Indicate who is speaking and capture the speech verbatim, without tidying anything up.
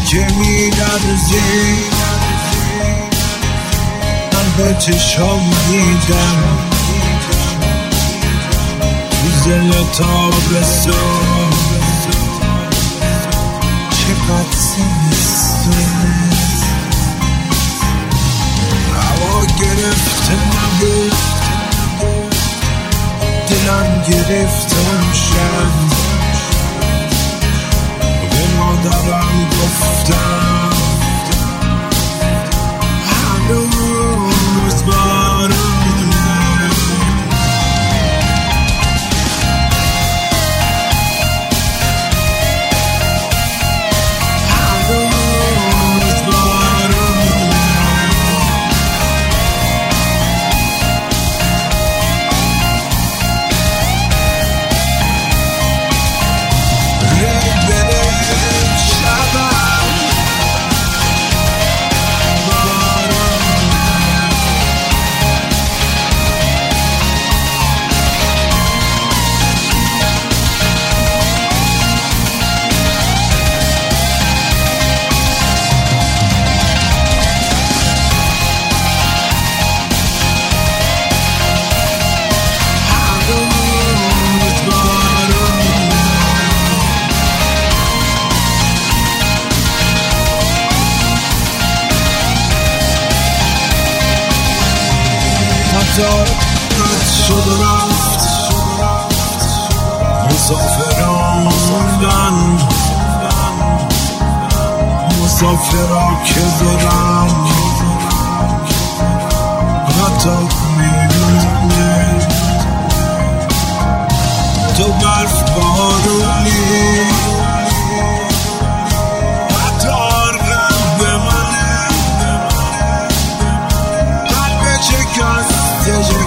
Speaker 1: که می‌لرزی من به چشام دیدم تو زل تابستون چقدر زمستونه هوا گرفته نبود دلم گرفته اون شب به مادرم گفتم هنوز بارونه هنوز بارونه ری بره شبم قد شد و رفت مسافران موندن مسافرا که دارم حتی میمونه تو برف بارونی حتی رب منه قلب شکسته